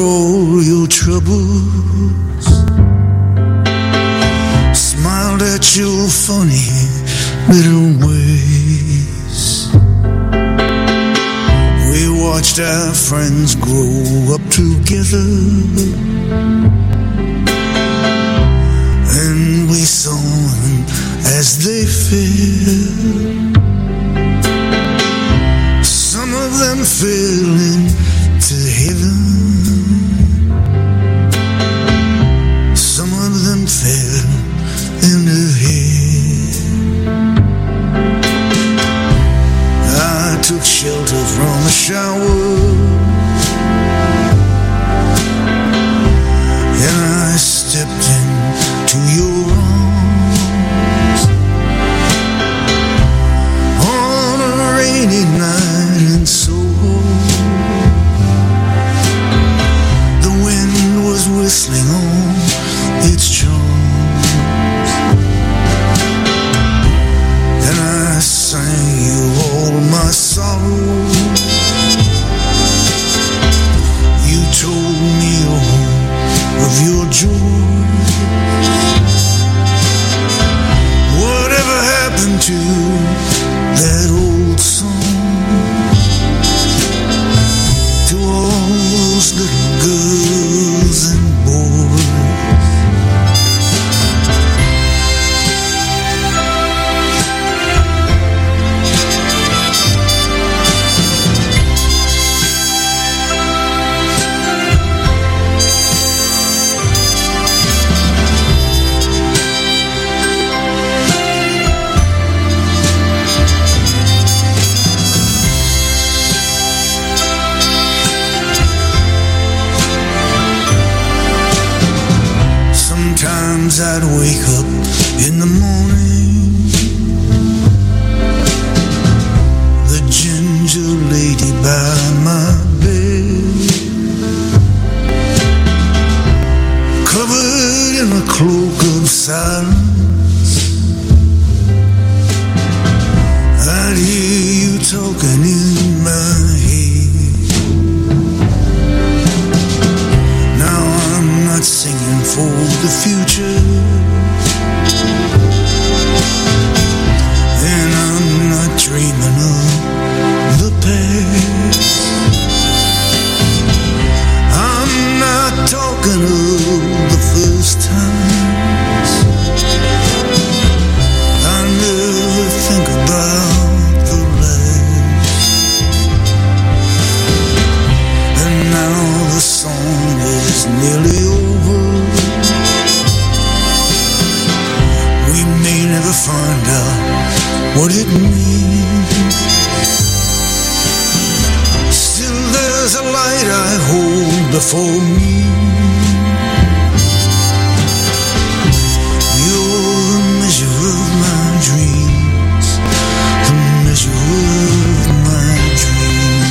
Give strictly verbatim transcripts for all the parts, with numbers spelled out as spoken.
all your troubles, smiled at your funny little ways. We watched our friends grow up together, and we saw them as they fell. Some of them fell into heaven, some of them fell into hell. I took shelter from a shower, and I stepped into your arms on a rainy night in Soho. The wind was whistling on its charms, and I sang you all my sorrow. You told me all of your joy. Whatever happened to that old song, to all those little girls and boys? Sometimes I'd wake up in the morning, the ginger lady by my bed, covered in a cloak of silence. I'd hear you talking in my head. Now I'm not singing for the future, and I'm not dreaming of the past. I'm not talking of the first times. I never think about the last. And now the song is nearly over. We may never find out what it means. Still there's a light I hold before me. You're the measure of my dreams, the measure of my dreams.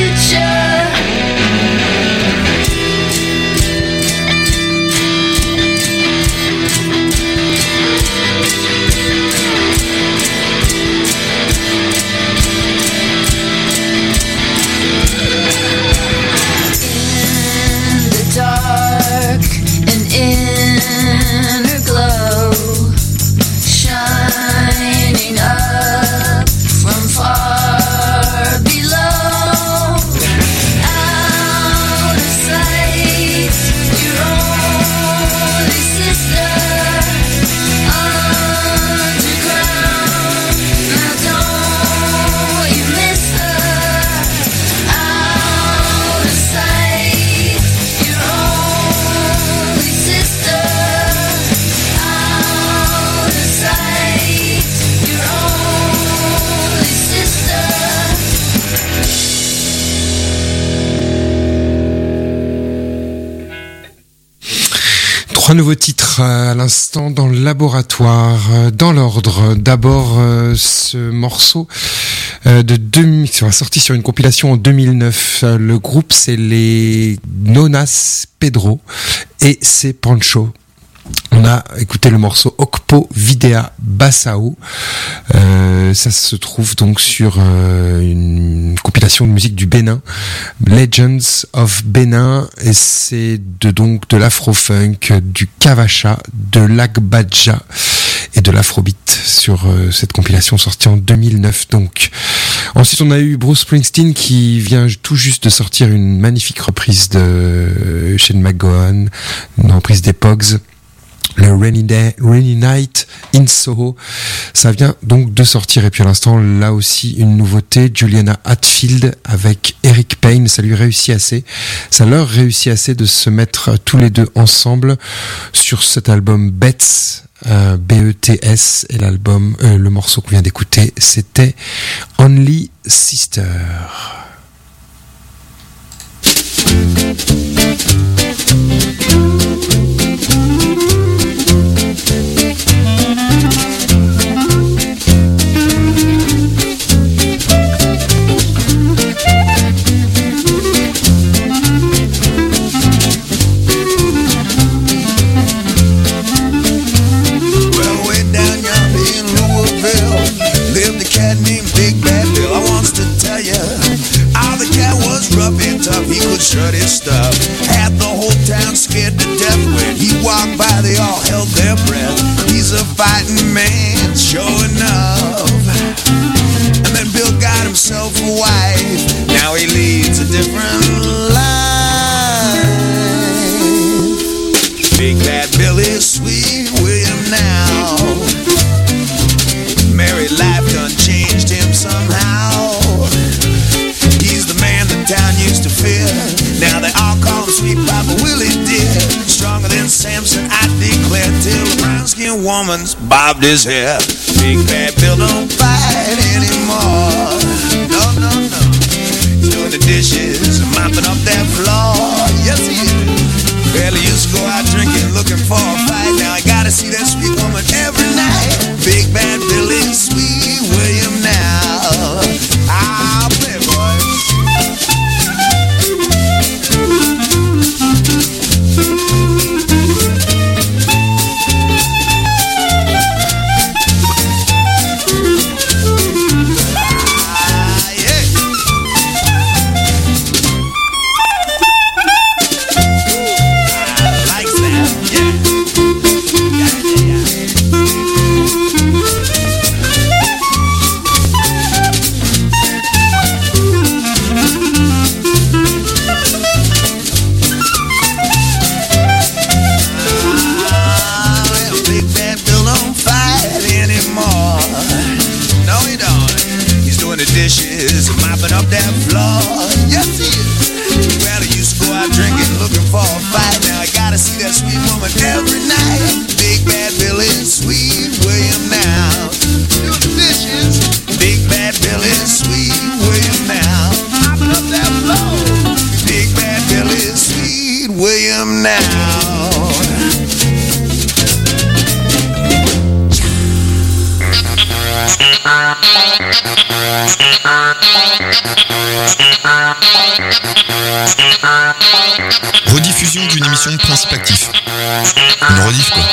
Trois nouveaux titres à l'instant dans le laboratoire, dans l'ordre. D'abord euh, ce morceau euh, de deux, qui sera sorti sur une compilation en deux mille neuf. Le groupe c'est les Nonas Pedro et c'est Pancho. On a écouté le morceau Okpo Videa Bassao. Euh, ça se trouve donc sur euh, une compilation de musique du Bénin, Legends of Bénin, et c'est de donc de l'afro-funk, du kavacha, de l'agbadja et de l'afrobeat sur euh, cette compilation sortie en deux mille neuf. Donc ensuite on a eu Bruce Springsteen qui vient tout juste de sortir une magnifique reprise de euh, Shane McGowan, une reprise des Pogs. Le Rainy Day, Rainy Night in Soho, ça vient donc de sortir. Et puis à l'instant, là aussi une nouveauté, Juliana Hatfield avec Eric Payne. Ça lui réussit assez, ça leur réussit assez de se mettre tous les deux ensemble sur cet album Bets, euh, B E T S, et l'album, euh, le morceau qu'on vient d'écouter, c'était Only Sister. He could shut his stuff. Had the whole town scared to death. When he walked by, they all held their breath. He's a fighting man, sure enough. And then Bill got himself a wife. Now he leads a different life. Big bad Billy, sweet William now. Married life done changed him somehow. Town used to fear. Now they all call him Sweet Papa Willie dear. Stronger than Samson, I declare, till the brown-skinned woman's bobbed his hair. Big bad Bill don't fight anymore. No, no, no. He's doing the dishes, mopping up that floor. Yes, he is. Barely used to go out drinking, looking for a fight. Now I gotta see that sweet woman every night. Big bad Billy, Sweet William now. I'll play, boys. Dishes, mopping up that floor. Yes, he is. Well, he used to go out drinking, looking for a fight. Now I gotta see that sweet woman every night. Big bad Billy, Sweet William now. Doing the dishes. Big bad Billy, Sweet William now. Mopping up that floor. Big bad Billy, Sweet William now. Thank you. Rediffusion d'une émission de Principe Actif. Une rediff quoi.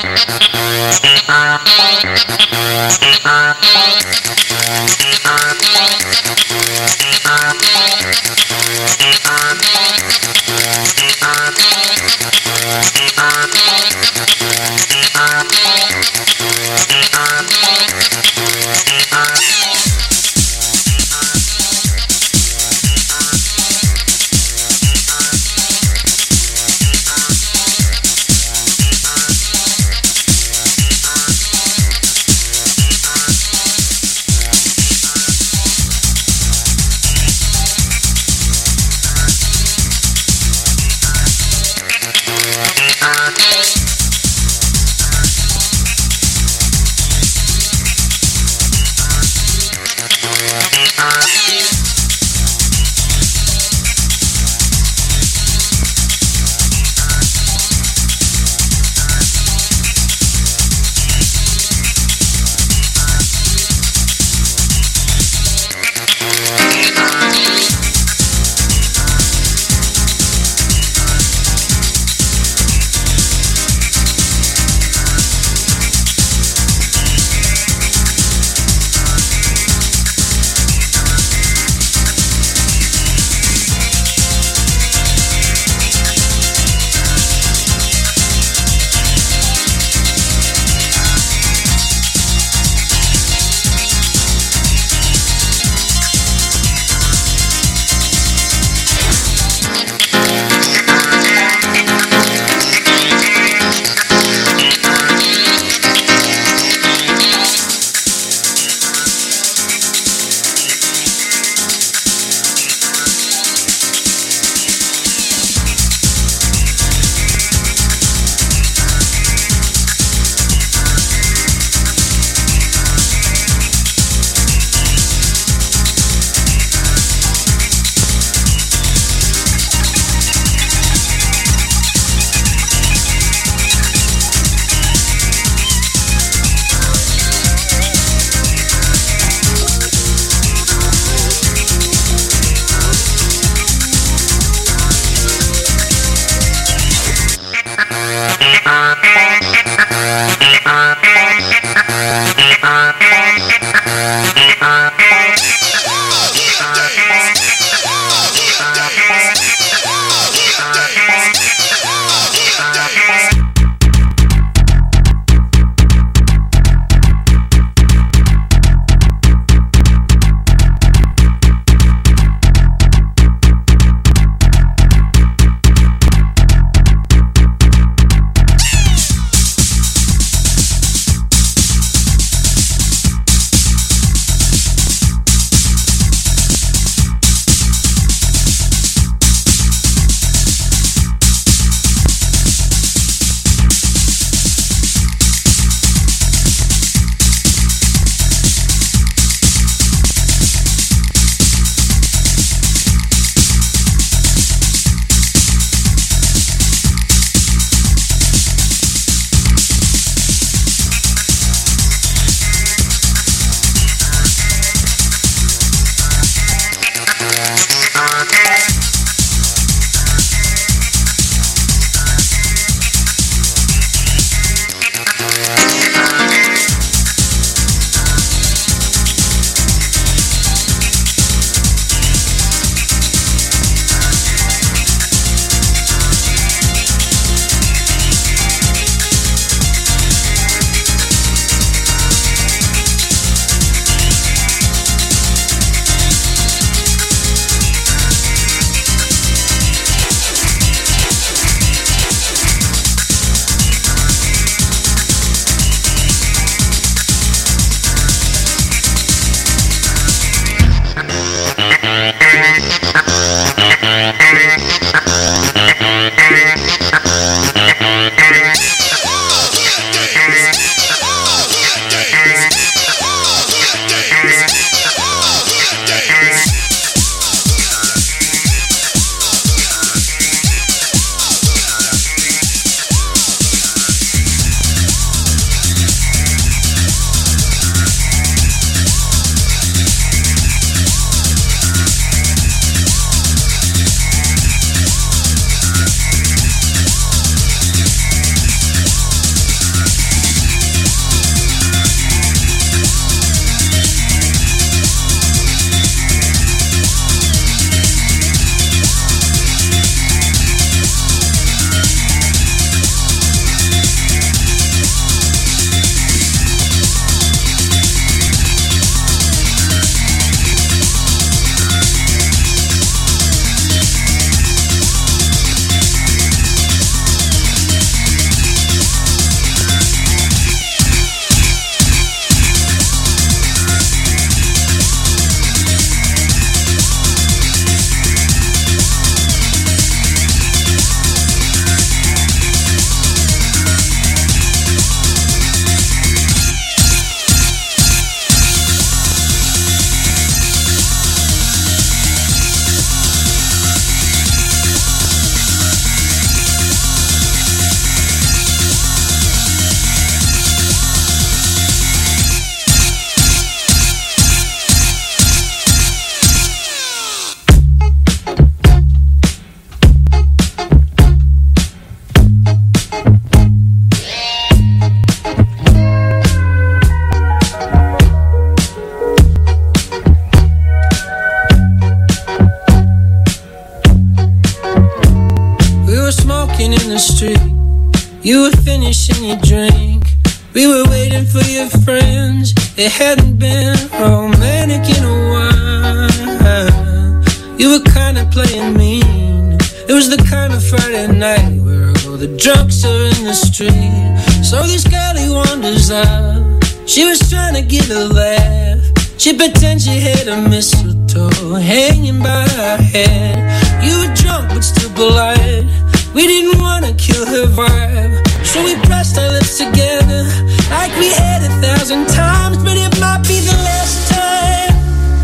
walking in the street. You were finishing your drink. We were waiting for your friends. It hadn't been romantic in a while. You were kinda playing mean. It was the kind of Friday night where all the drunks are in the street. So this girl he wanders out. She was trying to get a laugh. She pretends she had a mistletoe hanging by her head. You were drunk but still polite. We didn't wanna kill her vibe, so we pressed our lips together like we had a thousand times. But it might be the last time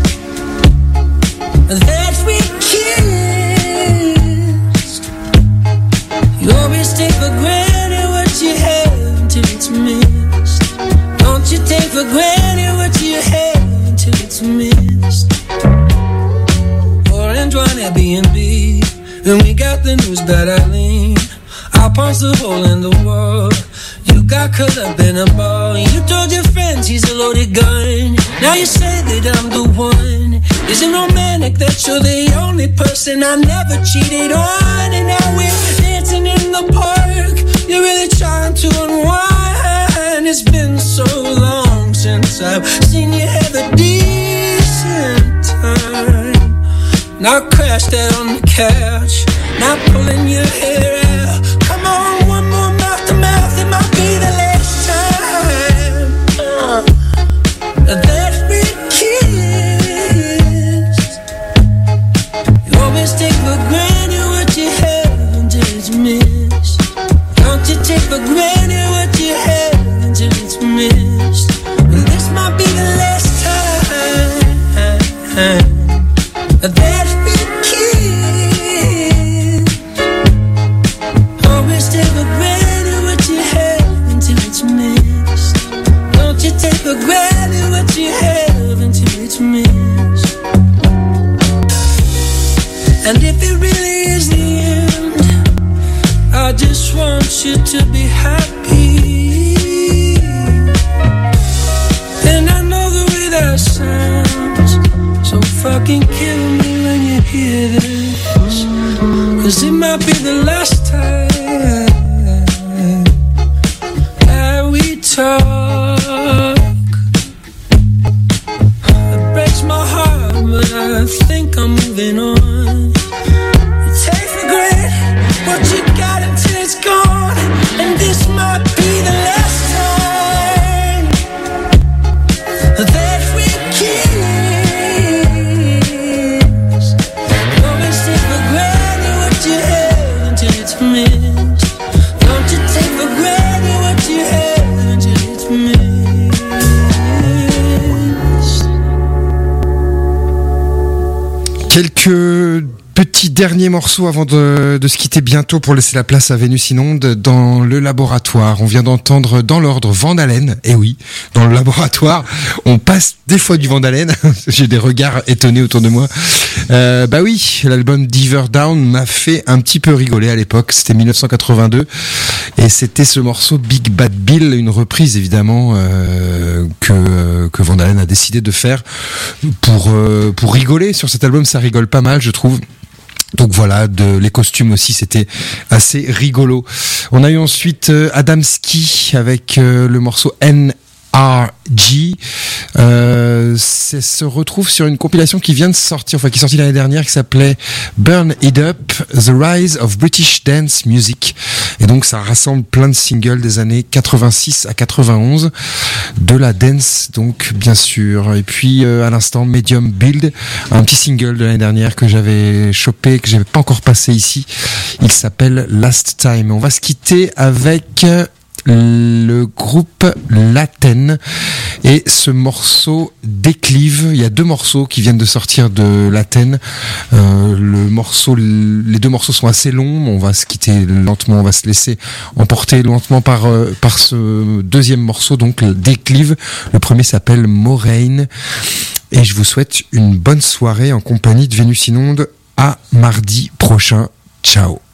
that we kissed. You always take for granted what you have until it's missed. Don't you take for granted what you have until it's missed. Orange one Airbnb, and we got the news about Eileen. I punched a hole in the wall. You got caught up in a ball. You told your friends he's a loaded gun. Now you say that I'm the one. Isn't romantic that you're the only person I never cheated on? And now we're dancing in the park. You're really trying to unwind. It's been so long since I've seen you have a decent time. Now crashed out on the couch, now pulling your hair out. Come on, one more mouth to mouth, it might be the last time uh, that we kissed. You always take for granted what you have until it's missed. Don't you take for granted what you have until it's missed. Well, this might be the last time that we kissed. Always take for granted what you have until it's missed. Don't you take for granted what you have until it's missed. And if it really is the end, I just want you to be happy. And I know the way that sounds, so fucking kill me when you hear this. Cause it might be the last time that we talk. It breaks my heart, but I think I'm moving on. You take for granted what you got until it's gone. And this might be the last time that we kiss. Always take for granted what you have until it's missed. Don't you take for granted what you have until it's missed. Quelques petits derniers morceaux avant de, de se quitter bientôt pour laisser la place à Vénus Inonde dans le laboratoire. On vient d'entendre dans l'ordre Van Halen. Et oui, dans le laboratoire, on passe des fois du Van Halen. J'ai des regards étonnés autour de moi. Euh, bah oui, l'album Diver Down m'a fait un petit peu rigoler à l'époque. C'était dix-neuf cent quatre-vingt-deux et c'était ce morceau Big Bad Bill, une reprise évidemment euh, que que Van Halen a décidé de faire pour euh, pour rigoler sur cet album. Ça rigole pas mal, je trouve. Donc voilà, de, les costumes aussi, c'était assez rigolo. On a eu ensuite euh, Adamski avec euh, le morceau N R G. Euh, c'est, se retrouve sur une compilation qui vient de sortir, enfin qui est sortie l'année dernière, qui s'appelait Burn It Up, The Rise of British Dance Music. Et donc ça rassemble plein de singles des années quatre-vingt-six à quatre-vingt-onze, de la dance donc bien sûr. Et puis euh, à l'instant Medium Build, un petit single de l'année dernière que j'avais chopé, que j'avais pas encore passé ici. Il s'appelle Last Time. On va se quitter avec le groupe Laten et ce morceau Déclive. Il y a deux morceaux qui viennent de sortir de Laten. Euh, le morceau, les deux morceaux sont assez longs. On va se quitter lentement, on va se laisser emporter lentement par euh, par ce deuxième morceau, donc Déclive. Le premier s'appelle Moraine. Et je vous souhaite une bonne soirée en compagnie de Vénus Inonde. À mardi prochain. Ciao.